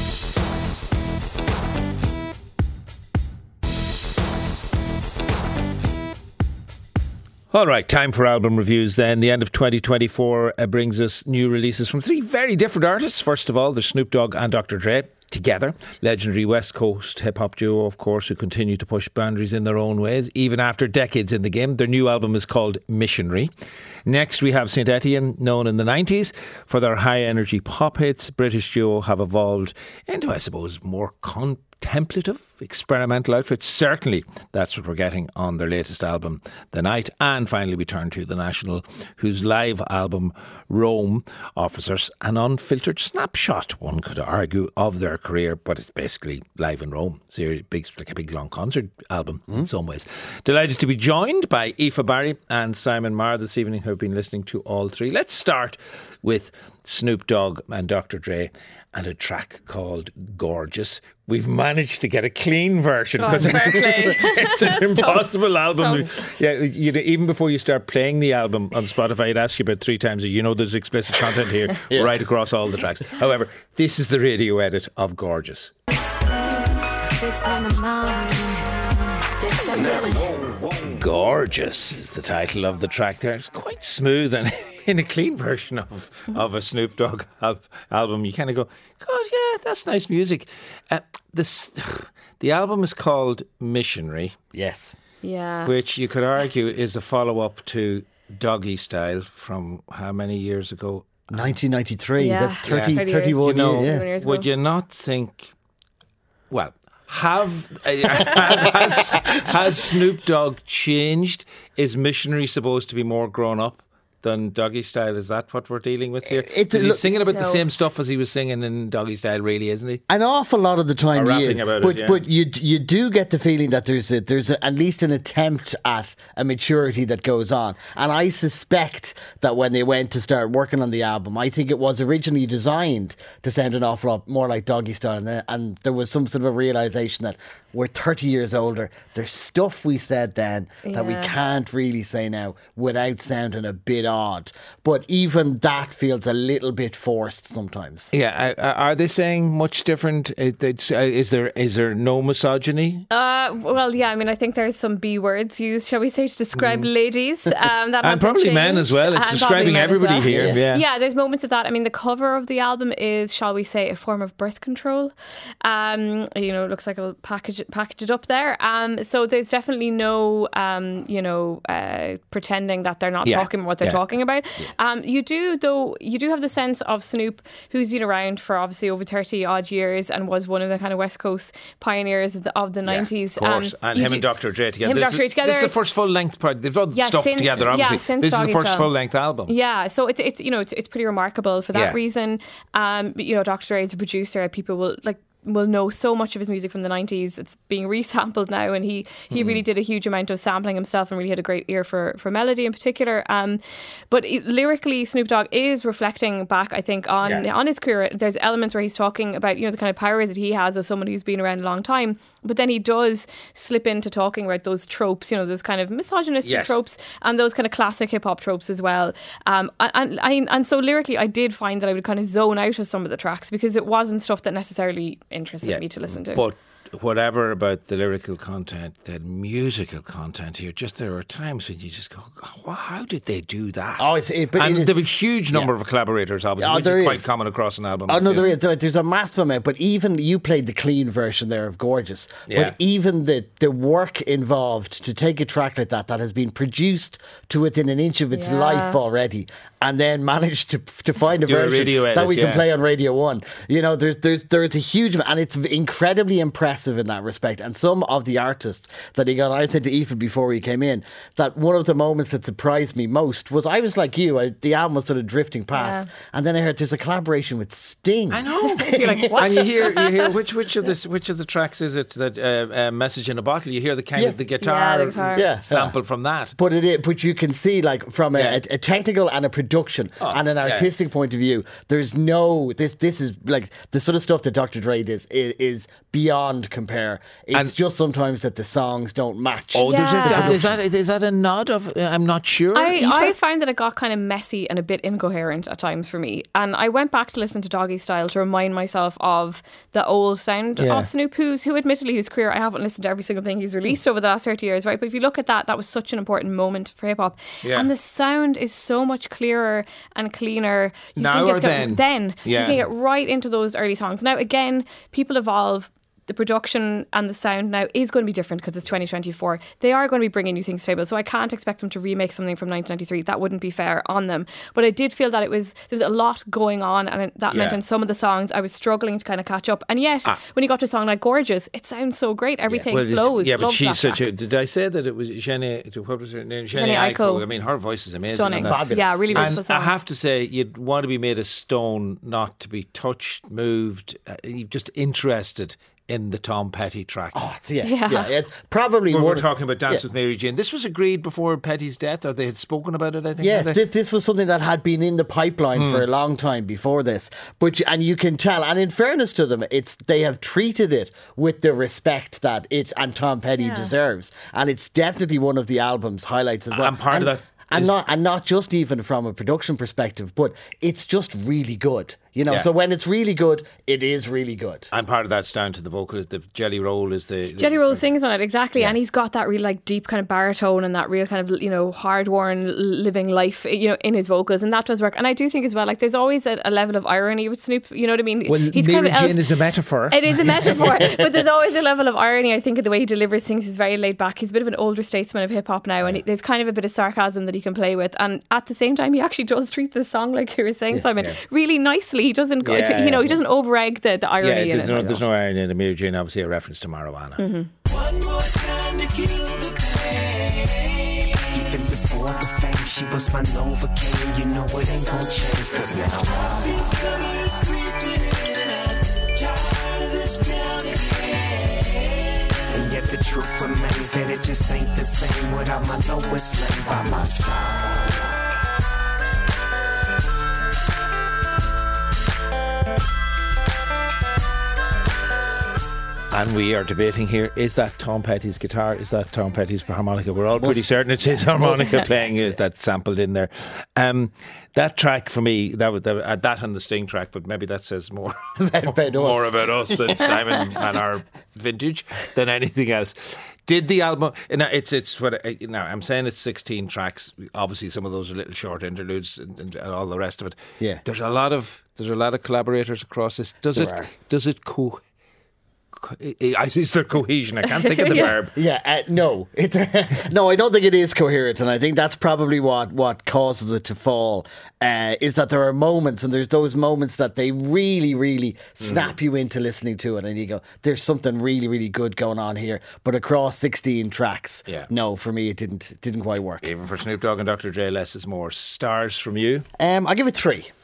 All right, time for album reviews then. The end of twenty twenty-four uh, brings us new releases from three very different artists. First of all, there's Snoop Dogg and Doctor Dre together. Legendary West Coast hip-hop duo, of course, who continue to push boundaries in their own ways, even after decades in the game. Their new album is called Missionary. Next, we have Saint Etienne, known in the nineties for their high-energy pop hits. British duo have evolved into, I suppose, more contemplative, experimental outfits. Certainly, that's what we're getting on their latest album, The Night. And finally, we turn to The National, whose live album, Rome, offers us an unfiltered snapshot, one could argue, of their career, but it's basically live in Rome. Series, big, like a big long concert album mm. in some ways. Delighted to be joined by Aoife Barry and Simon Marr this evening, who have been listening to all three. Let's start with Snoop Dogg and Doctor Dre and a track called Gorgeous. We've managed to get a clean version because it's an impossible album. Yeah, you, even before you start playing the album on Spotify, I'd ask you about three times. You know there's explicit content here yeah. right across all the tracks. However, this is the radio edit of Gorgeous. Gorgeous is the title of the track there. It's quite smooth and in a clean version of, of a Snoop Dogg al- album. You kind of go, God, yeah, that's nice music. Uh, this, the album is called Missionary. Yes. Yeah. Which you could argue is a follow-up to Doggy Style from how many years ago? nineteen ninety-three. Yeah. That's thirty, Yeah. thirty-one you know, years. Yeah. years would ago. you not think, well, have, uh, has, has Snoop Dogg changed? Is Missionary supposed to be more grown up than Doggy Style? Is that what we're dealing with here? It- He's look- singing about the No. same stuff as he was singing in Doggy Style, really, isn't he? An awful lot of the time, Or yeah. rapping about it, but yeah. but you you do get the feeling that there's a, there's a, at least an attempt at a maturity that goes on, and I suspect that when they went to start working on the album, I think it was originally designed to sound an awful lot more like Doggy Style, and, uh, and there was some sort of a realization that we're thirty years older. There's stuff we said then that we Yeah. can't really say now without sounding a bit odd. But even that feels a little bit forced sometimes. Yeah, uh, are they saying much different? Is, it's, uh, is there is there no misogyny? Uh, well, yeah, I mean, I think there's some B words used, shall we say, to describe ladies. Um, that And hasn't probably men changed. as well. It's And describing probably men as everybody well. here. Yeah. Yeah, there's moments of that. I mean, the cover of the album is, shall we say, a form of birth control. Um, you know, it looks like it'll package it, package it up there. Um, so there's definitely no, um, you know, uh, pretending that they're not Yeah. talking about what they're Yeah. talking about. Um, you do, though, you do have the sense of Snoop, who's been around for obviously over thirty odd years and was one of the kind of West Coast pioneers of the of the nineties. Of course, Um, and you him do- and Doctor Dre together. Him and This Doctor Dre is- together. This is the first full length project. They've done Yeah, stuff since- together, yeah, obviously. since This is the Doggy first Style. full length album. Yeah, so it's it's you know it's, it's pretty remarkable for that Yeah. reason. Um, you know, Doctor Dre is a producer. People will like. will know so much of his music from the nineties. It's being resampled now, and he he mm. really did a huge amount of sampling himself and really had a great ear for, for melody in particular. Um, but it, lyrically, Snoop Dogg is reflecting back, I think, on yeah. on his career. There's elements where he's talking about, you know, the kind of power that he has as someone who's been around a long time. But then he does slip into talking about those tropes, you know, those kind of misogynistic yes. tropes and those kind of classic hip hop tropes as well. Um, and, and and so lyrically, I did find that I would kind of zone out of some of the tracks because it wasn't stuff that necessarily interested yeah, me to listen to. But whatever about the lyrical content, the musical content here, just there are times when you just go, well, how did they do that? Oh, it's it, but and it, there were a huge number yeah. of collaborators, obviously, oh, which is, is quite common across an album. Oh like no, this. there is. There's a massive amount. But even you played the clean version there of Gorgeous. Yeah. But even the the work involved to take a track like that that has been produced to within an inch of its yeah. life already, and then managed to to find a Do a version radio edit, that we yeah. can play on Radio One. You know, there's there's there's a huge, and it's incredibly impressive in that respect. And some of the artists that he got, I said to Aoife before he came in, that one of the moments that surprised me most was I was like you, I, the album was sort of drifting past, yeah. and then I heard there's a collaboration with Sting. I know. You're like, what? And you hear you hear which which of the which of the tracks is it that uh, uh, Message in a Bottle? You hear the kind yeah. of the guitar, yeah, the guitar. Yeah. sample yeah. from that. But it, but you can see, like, from yeah. a, a technical and a production oh, and an artistic yeah. point of view, there's no this this is like the sort of stuff that Doctor Dre does is, is beyond compare. It's and just sometimes that the songs don't match. Oh, yeah. there's a, is that is that a nod of uh, I'm not sure? I, Aoife? I found that it got kind of messy and a bit incoherent at times for me, and I went back to listen to Doggy Style to remind myself of the old sound yeah. of Snoop, who's who admittedly whose career I haven't listened to every single thing he's released over the last thirty years, right? But if you look at that, that was such an important moment for hip hop, yeah. and the sound is so much clearer and cleaner. You now can or just get, then, then yeah. you can get right into those early songs. Now again, people evolve. The production and the sound now is going to be different because it's twenty twenty-four. They are going to be bringing new things to the table, so I can't expect them to remake something from nineteen ninety-three. That wouldn't be fair on them. But I did feel that it was there was a lot going on, and that yeah. meant in some of the songs I was struggling to kind of catch up. And yet, ah. when you got to a song like Gorgeous, it sounds so great. Everything yeah. well, flows. Yeah, but Love she's such track. a. Did I say that it was Jenny? What was her name? Jenny Aiko. I mean, her voice is amazing. Stunning. Fabulous. Yeah, really beautiful and song. I have to say, you'd want to be made of stone, not to be touched, moved, uh, just interested in the Tom Petty track. Oh, yeah, yeah. yeah. It's probably we one were talking about Dance yeah. with Mary Jane. This was agreed before Petty's death, or they had spoken about it, I think. Yes, this, this was something that had been in the pipeline mm. for a long time before this. But and you can tell, and in fairness to them, it's they have treated it with the respect that it and Tom Petty yeah. deserves. And it's definitely one of the album's highlights as well. And part and, of that And not and not just even from a production perspective, but it's just really good. You know, yeah. so when it's really good, it is really good. And part of that's down to the vocalist. The Jelly Roll is the... the Jelly Roll sings on it, exactly. Yeah. And he's got that real like deep kind of baritone and that real kind of, you know, hard-worn living life, you know, in his vocals. And that does work. And I do think as well, like there's always a, a level of irony with Snoop, you know what I mean? Well, he's Mary kind of Jane elf- is a metaphor. It is a metaphor. But there's always a level of irony, I think, in the way he delivers things. He's very laid back. He's a bit of an older statesman of hip-hop now. And there's kind of a bit of sarcasm that he can play with. And at the same time, he actually does treat the song, like you were saying, yeah, Simon, yeah. really nicely. He doesn't go... Yeah. You know, he doesn't over egg the, the irony yeah, in there's it. No, there's no irony in the Mary Jane, obviously a reference to marijuana. Mm-hmm. One more time to kill the pain. Even before the fame, she was my Novocaine. You know it ain't gon' change, cause now all these summers creeping in and I'm tired of this town again. And yet the truth remains that it just ain't the same without my Lois Lane by my side. And we are debating here, is that Tom Petty's guitar? Is that Tom Petty's harmonica? We're all pretty certain it's his harmonica playing is that sampled in there. Um, that track for me, that was that, uh, that and the Sting track, but maybe that says more, more, more about us and Simon and our vintage than anything else. Did the album? Now it's it's what now I'm saying it's sixteen tracks. Obviously, some of those are little short interludes and, and all the rest of it. Yeah, there's a lot of there's a lot of collaborators across this. Does there it are. does it co? Is there cohesion? I can't think of the yeah. verb. Yeah, uh, no, it, no, I don't think it is coherent, and I think that's probably what, what causes it to fall. Uh, is that there are moments, and there's those moments that they really, really snap mm. you into listening to it, and you go, "There's something really, really good going on here." But across sixteen tracks, yeah. no, for me, it didn't didn't quite work. Even for Snoop Dogg and Doctor Dre, less is more. Stars from you? Um, I'll give it three.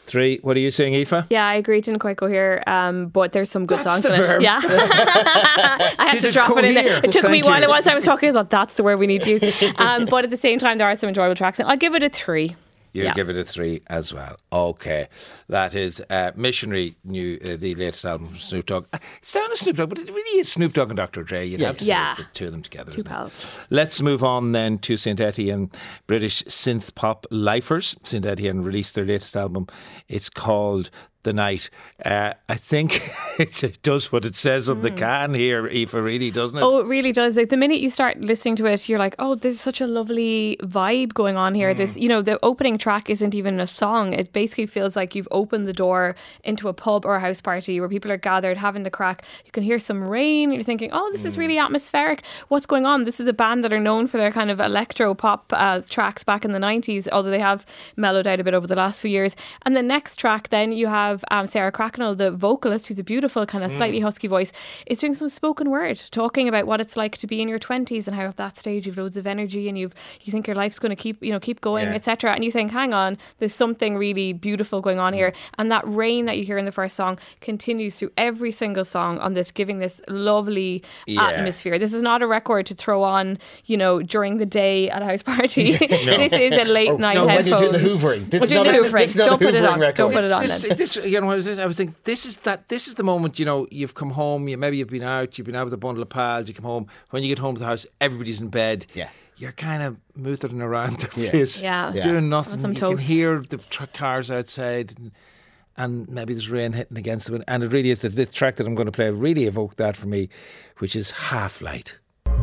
Three. What are you saying, Aoife? Yeah, I agree. Didn't quite go here, um, but there's some good That's songs the in verb. it. Yeah, I had Did to it drop it in there. cohere? It took me Thank while you. once I was talking. I thought that's the word we need to use. Um, but at the same time, there are some enjoyable tracks, and I'll give it a three. You yeah. give it a three as well. Okay. That is uh, Missionary, new uh, the latest album from Snoop Dogg. Uh, It's down to Snoop Dogg, but it really is Snoop Dogg and Doctor Dre. You'd Yeah. have to Yeah. say it's the two of them together. Two isn't it? pals. Let's move on then to Saint Etienne, British synth pop lifers. Saint Etienne released their latest album. It's called The Night. Uh, I think it's, it does what it says on the can here, Aoife, really, doesn't it? Oh, it really does. Like the minute you start listening to it, you're like, oh, there's such a lovely vibe going on here. This, you know, the opening track isn't even a song. It basically feels like you've opened the door into a pub or a house party where people are gathered having the crack. You can hear some rain. You're thinking, oh, this is really atmospheric. What's going on? This is a band that are known for their kind of electro pop uh, tracks back in the nineties, although they have mellowed out a bit over the last few years. And the next track, then you have um, Sarah Cracknell, the vocalist, who's a beautiful kind of slightly husky voice, is doing some spoken word, talking about what it's like to be in your twenties and how at that stage you've loads of energy and you've you think your life's going to keep you know keep going, Yeah. et cetera. And you think, hang on, there's something really beautiful going on here. And that rain that you hear in the first song continues through every single song on this, giving this lovely Yeah. atmosphere. This is not a record to throw on, you know, during the day at a house party. This is a late Or- night no, when headphones. you do the hoovering. This When is you not do a- the this is not a Don't put it hoovering on. record. Don't put it on This, then. this, you know, what I was I was thinking, this is that. This is the moment. You know, you've come home. You maybe you've been out. You've been out with a bundle of pals. You come home. When you get home to the house, everybody's in bed. Yeah. You're kind of moothering around the Yeah. place, Yeah. Yeah. doing Have nothing. some you toast. can hear the tr- cars outside, and, and maybe there's rain hitting against the window. And it really is the, the track that I'm going to play really evoked that for me, which is Half Light.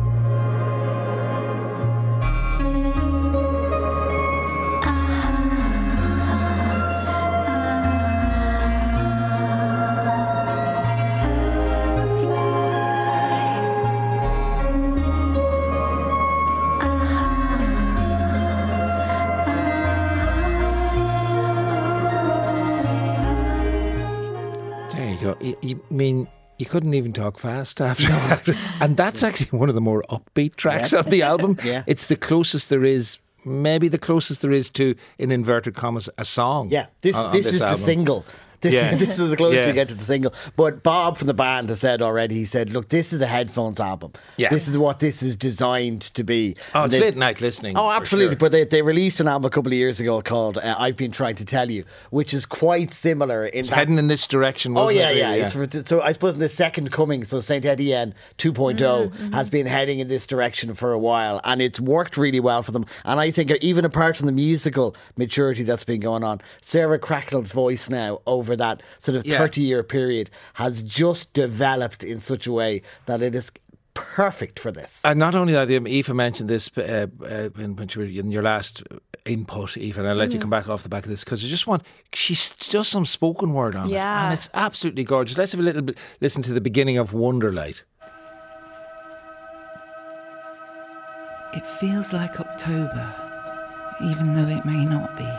There you go. You, you mean you couldn't even talk fast after that? And that's actually one of the more upbeat tracks Yeah. on the album. Yeah. It's the closest there is, maybe the closest there is to, in inverted commas, a song. Yeah, this on- on this, is album. the single. This, Yeah. this is the closest Yeah. you get to the single. But Bob from the band has said already, he said, look, this is a headphones album. Yeah. This is what this is designed to be. Oh, And it's they- late night listening. Oh, for absolutely. sure. But they, they released an album a couple of years ago called uh, I've Been Trying to Tell You, which is quite similar in It's that. heading in this direction, Oh, wasn't yeah, it? yeah. really? It's for- so I suppose in the second coming, so Saint Etienne two point oh has been heading in this direction for a while, and it's worked really well for them. And I think even apart from the musical maturity that's been going on, Sarah Cracknell's voice now over that sort of Yeah. thirty year period has just developed in such a way that it is perfect for this. And not only that, um, Aoife mentioned this uh, uh, when, when you were in your last input, Aoife, and I'll let you come back off the back of this because I just want, she's just some spoken word on it. Yeah. And it's absolutely gorgeous. Let's have a little bit, listen to the beginning of Wonderlight. It feels like October, even though it may not be.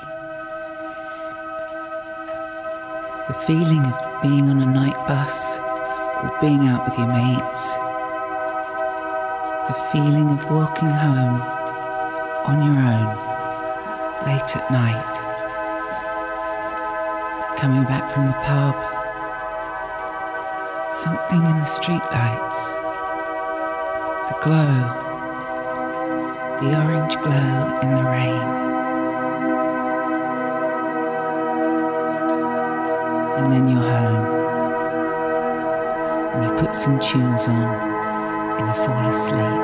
The feeling of being on a night bus or being out with your mates. The feeling of walking home on your own, late at night. Coming back from the pub. Something in the streetlights. The glow. The orange glow in the rain. And then you're home. And you put some tunes on and you fall asleep.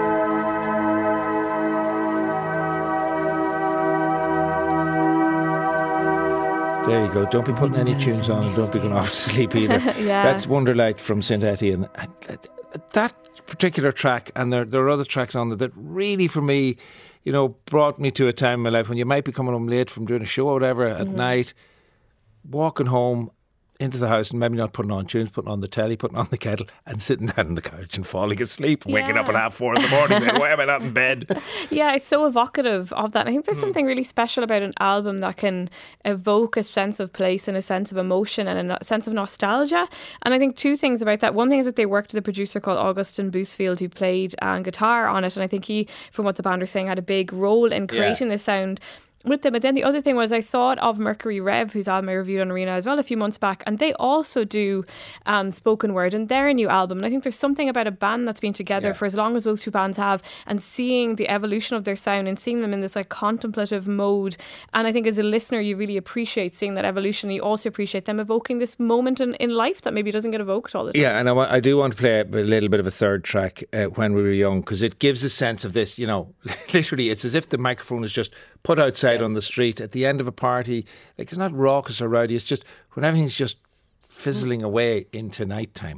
There you go. Don't be putting any tunes on and don't be going off to sleep either. Yeah. That's Wonderlight from Saint Etienne. And that particular track, and there, there are other tracks on there that really, for me, you know, brought me to a time in my life when you might be coming home late from doing a show or whatever at Mhm. night, walking home into the house and maybe not putting on tunes, putting on the telly, putting on the kettle and sitting down on the couch and falling asleep, waking up at Yeah. half four in the morning. Saying, why am I not in bed? Yeah, it's so evocative of that. I think Hmm. there's something really special about an album that can evoke a sense of place and a sense of emotion and a no- sense of nostalgia. And I think two things about that. One thing is that they worked with a producer called Augustin Boosfield who played uh, guitar on it. And I think he, from what the band are saying, had a big role in Yeah. creating this sound. with them. But then the other thing was I thought of Mercury Rev, whose album I reviewed on Arena as well a few months back, and they also do um, spoken word in their new album. And I think there's something about a band that's been together yeah. for as long as those two bands have, and seeing the evolution of their sound and seeing them in this like contemplative mode. And I think as a listener, you really appreciate seeing that evolution. You also appreciate them evoking this moment in, in life that maybe doesn't get evoked all the time. Yeah, and I, wa- I do want to play a, a little bit of a third track, uh, When We Were Young, because it gives a sense of this, you know, literally it's as if the microphone is just put outside on the street at the end of a party. Like, it's not raucous or rowdy, it's just when everything's just fizzling away into nighttime.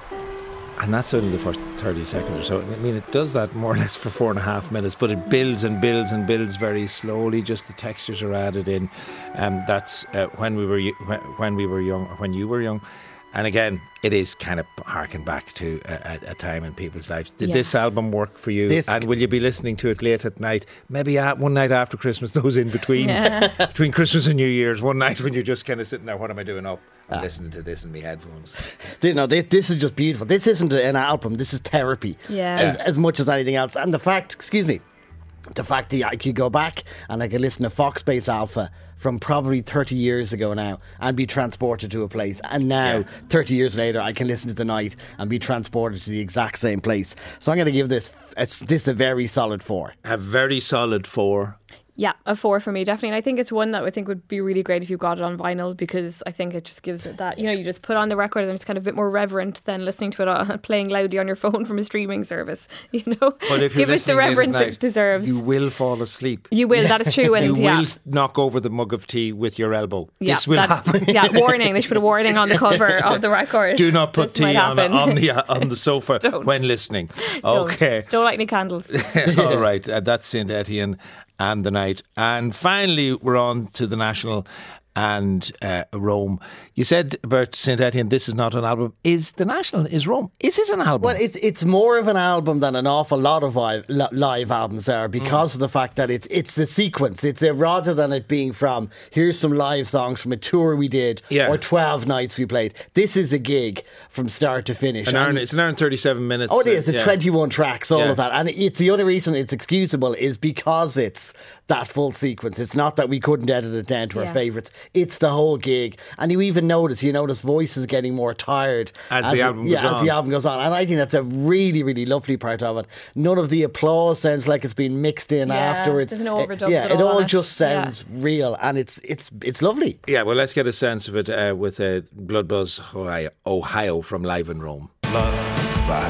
And that's only the first thirty seconds or so. I mean, it does that more or less for four and a half minutes, but it builds and builds and builds very slowly. Just the textures are added in. Um, that's uh, when we were when we were young, or when you were young. And again, it is kind of harking back to a, a time in people's lives. Did Yeah. this album work for you? This- and will you be listening to it late at night? Maybe at one night after Christmas, those in between, Yeah. between Christmas and New Year's, one night when you're just kind of sitting there, what am I doing up? I'm listening to this in my headphones. You know, this, this is just beautiful. This isn't an album. This is therapy, Yeah. as, as much as anything else. And the fact, excuse me, the fact that I could go back and I could listen to Foxbase Alpha from probably thirty years ago now and be transported to a place, and now Yeah. thirty years later I can listen to The Night and be transported to the exact same place. So I'm going to give this it's, this a very solid four. A very solid four. Yeah, a four for me, definitely. And I think it's one that I think would be really great if you got it on vinyl, because I think it just gives it that, you know, you just put on the record and it's kind of a bit more reverent than listening to it on, playing loudly on your phone from a streaming service, you know. But if you're give it the listening late at reverence night, it deserves. you will fall asleep. You will, that is true. And you yeah. will knock over the mug of tea with your elbow. Yeah, this will that's- happen. Yeah, warning. They should put a warning on the cover of the record. Do not put This might tea on, happen. on the uh, on the sofa Don't. when listening. Don't. Okay. Don't light any candles. All right. Uh, that's Saint Etienne and The Night. And finally, we're on to the National and uh, Rome. You said about Saint Etienne, this is not an album. Is the National, is Rome, is it an album? Well, it's it's more of an album than an awful lot of live, li- live albums are, because mm. of the fact that it's it's a sequence. It's a, rather than it being from, here's some live songs from a tour we did, yeah. or twelve nights we played. This is a gig from start to finish. An hour, and it's an hour and thirty-seven minutes. Oh, it is. Uh, It's yeah. twenty-one tracks, all Yeah. of that. And it's the only reason it's excusable is because it's that full sequence. It's not that we couldn't edit it down to Yeah. our favourites. It's the whole gig. And you even notice, you notice voices getting more tired As the it- album goes yeah, as on. the album goes on. And I think that's a really, really lovely part of it. None of the applause sounds like it's been mixed in Yeah, afterwards. there's no It- overdubs Yeah, at it all all on it. just Yeah. sounds real, and it's it's it's lovely. Yeah, well, let's get a sense of it uh, with uh, Blood Buzz Ohio, Ohio from Live in Rome. Love, I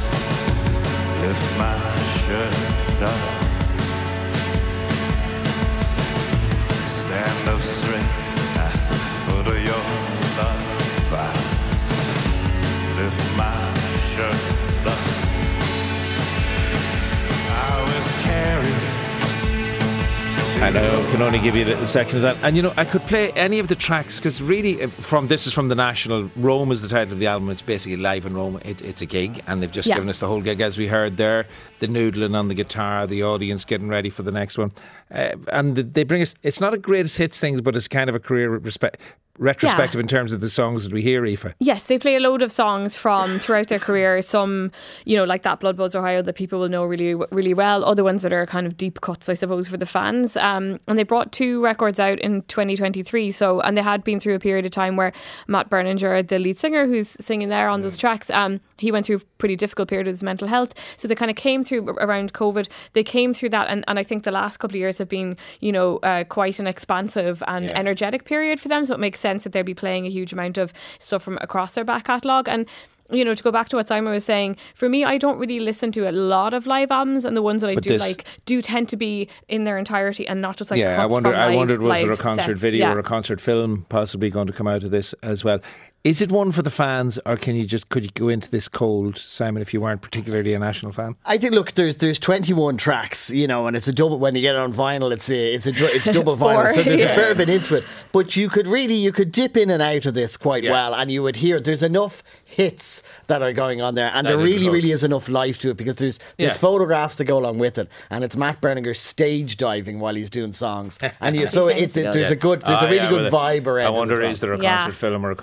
lift my shirt up, stand up straight at the foot of your love. I lift my shirt up. I was carried. I know, can only give you a little section of that. And you know, I could play any of the tracks, because really, uh, from this is from the National. Rome is the title of the album. It's basically Live in Rome. It, it's a gig, and they've just Yeah. given us the whole gig, as we heard there. The noodling on the guitar, the audience getting ready for the next one. Uh, and the, they bring us, it's not a greatest hits thing, but it's kind of a career respe- retrospective Yeah. in terms of the songs that we hear, Aoife. Yes, they play a load of songs from throughout their career. Some, you know, like that Blood Buzz Ohio that people will know really, really well. Other ones that are kind of deep cuts, I suppose, for the fans. Um, and they brought two records out in twenty twenty-three. So, and they had been through a period of time where Matt Berninger, the lead singer who's singing there on those tracks, um, he went through a pretty difficult period with his mental health. So they kind of came through around COVID. They came through that, and, and I think the last couple of years have been, you know, uh, quite an expansive and Yeah. energetic period for them. So it makes sense that they'll be playing a huge amount of stuff from across their back catalogue. And you know, to go back to what Simon was saying, for me, I don't really listen to a lot of live albums, and the ones that I But do this- like do tend to be in their entirety and not just like yeah, cuts I wonder. from I live, wondered, was there a live concert sets. video Yeah. or a concert film possibly going to come out of this as well? Is it one for the fans, or can you just could you go into this cold, Simon, if you weren't particularly a National fan? I think, look, there's there's twenty-one tracks, you know, and it's a double. When you get it on vinyl, it's a it's a dr- it's double Four, vinyl, so there's yeah. a fair bit into it. But you could really you could dip in and out of this quite Yeah. well, and you would hear there's enough hits that are going on there, and That there is really good. really is enough life to it, because there's there's Yeah. photographs to go along with it, and it's Matt Berninger stage diving while he's doing songs, and you, so it, famously there's does. a good there's Ah, a really yeah, good well, vibe around. I wonder, it as well. is there a Yeah. concert film or a concert video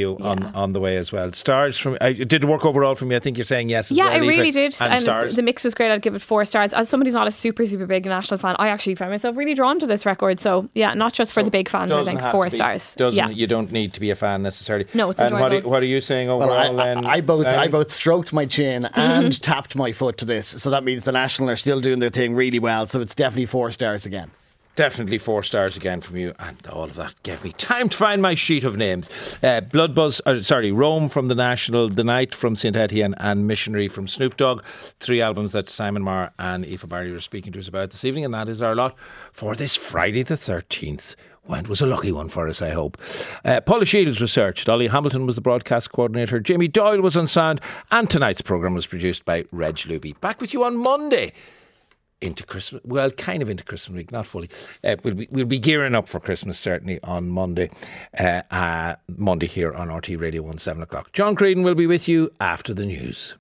you on, on the way as well. Stars from, uh, did it work overall from you? I think you're saying yes as yeah, well, it really Aoife. did. And, And stars. the mix was great. I'd give it four stars. As somebody who's not a super, super big National fan, I actually found myself really drawn to this record. So yeah, not just for the big fans, I Doesn't think have four to be- stars. Doesn't, Yeah. You don't need to be a fan necessarily. No, it's And what are, enjoyable. what are you saying overall Well, I, then? I, I both Sarah? I both stroked my chin and tapped my foot to this, so that means the National are still doing their thing really well. So it's definitely four stars again. Definitely four stars again from you, and all of that gave me time to find my sheet of names. Uh, Blood Buzz, uh, sorry, Rome from the National, The Night from Saint Etienne, and Missionary from Snoop Dogg. Three albums that Simon Marr and Aoife Barry were speaking to us about this evening, and that is our lot for this Friday the thirteenth. When it was a lucky one for us, I hope. Uh, Paula Shields researched. Ollie Hamilton was the broadcast coordinator. Jamie Doyle was on sound, and tonight's programme was produced by Reg Luby. Back with you on Monday. Into Christmas, well, kind of into Christmas week, not fully. Uh, we'll be we'll be gearing up for Christmas certainly on Monday, uh, uh, Monday here on R T Radio One, seven o'clock. John Creedon will be with you after the news.